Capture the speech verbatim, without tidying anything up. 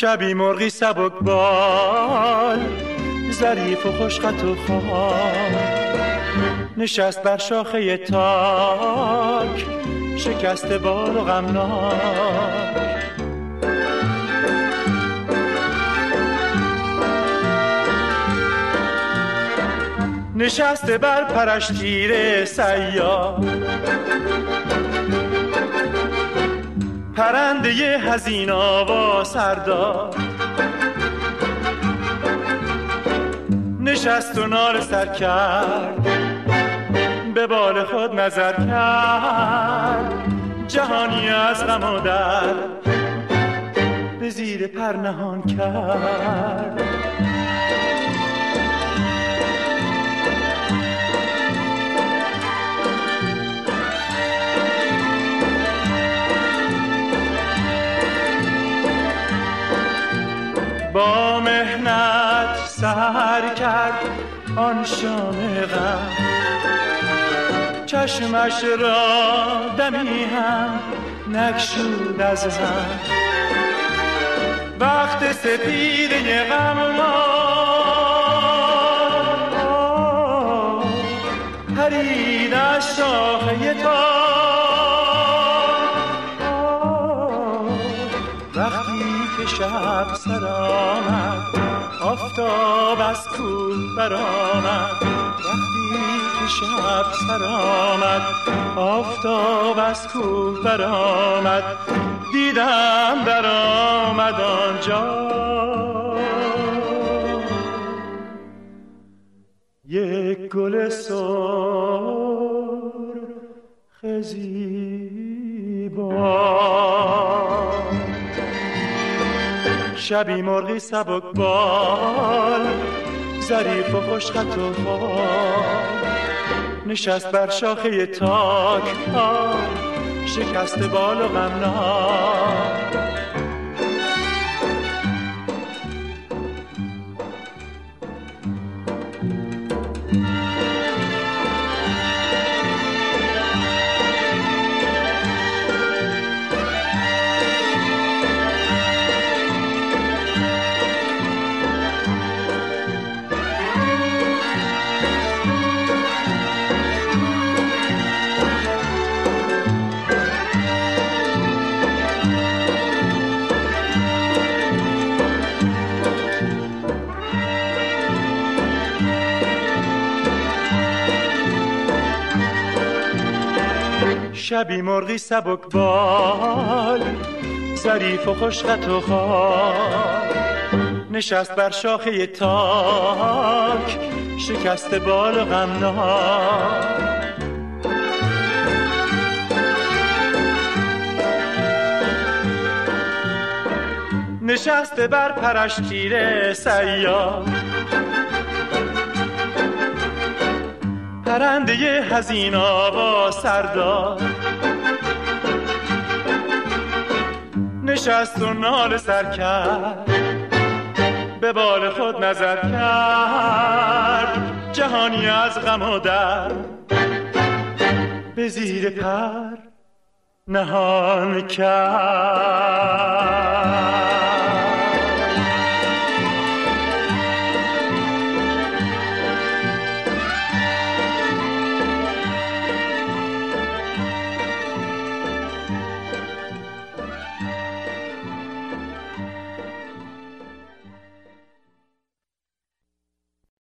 شبی مرغی سبک بال ظریف و خوشخط و خال نشست بر شاخه تاک شکست بال و غمناک. نشسته بر پرش تیر سیاد پرنده حزین آوا سردار نشست و ناله سر کرد به بال خود نظر کرد جهانی از غم و درد به زیر پر نهان کرد. با مهنت سحر کرد آن شام غم چشمش را دمی هم نگشود از هم وقت سپیده غم پرید از شاخه تاک وقتی که شب سر آمد آفتاب از کوه برآمد وقتی که شب سر آمد آفتاب از کوه برآمد دیدم در آمد آنجا یک گل سرخ زیبا. شبی مرغی سبک بال ظریف و خوشخط و خال نشست بر شاخه تاک شکست بال و غمناک. شبی مرغی سبک بال ظریف و خوشخط و خال نشست بر شاخه تاک شکست بال و غمناک. نشسته بر پرش تیر صیاد پرنده حزین آوا سردار نشست و ناله سر کرد به بال خود نظر کرد جهانی از غم و درد به زیر پر نهان کرد.